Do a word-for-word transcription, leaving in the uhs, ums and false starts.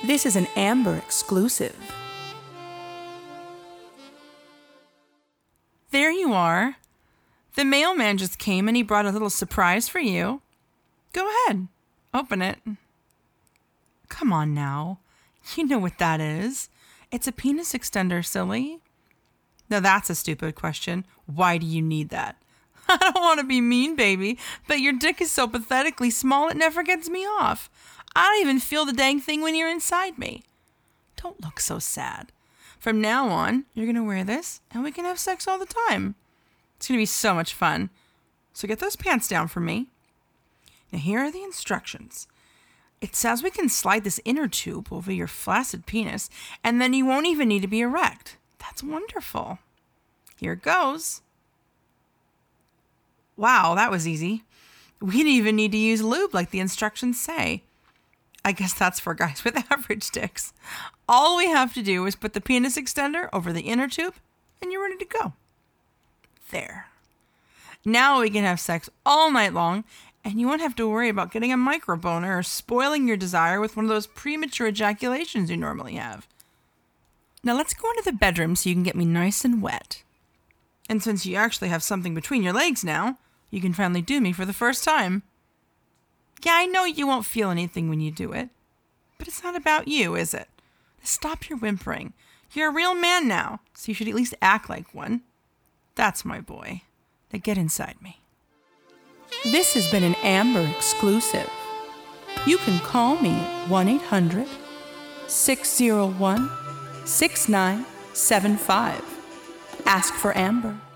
This is an Amber exclusive. There you are. The mailman just came and he brought a little surprise for you. Go ahead, open it. Come on now. You know what that is. It's a penis extender, silly. Now that's a stupid question. Why do you need that? I don't want to be mean, baby, but your dick is so pathetically small it never gets me off. I don't even feel the dang thing when you're inside me. Don't look so sad. From now on, you're going to wear this and we can have sex all the time. It's going to be so much fun. So get those pants down for me. Now here are the instructions. It says we can slide this inner tube over your flaccid penis and then you won't even need to be erect. That's wonderful. Here it goes. Wow, that was easy. We didn't even need to use lube like the instructions say. I guess that's for guys with average dicks. All we have to do is put the penis extender over the inner tube and you're ready to go. There. Now we can have sex all night long and you won't have to worry about getting a microboner or spoiling your desire with one of those premature ejaculations you normally have. Now let's go into the bedroom so you can get me nice and wet. And since you actually have something between your legs now, you can finally do me for the first time. Yeah, I know you won't feel anything when you do it, but it's not about you, is it? Stop your whimpering. You're a real man now, so you should at least act like one. That's my boy. Now get inside me. This has been an Amber exclusive. You can call me at one eight hundred, six oh one, six nine seven five. Ask for Amber.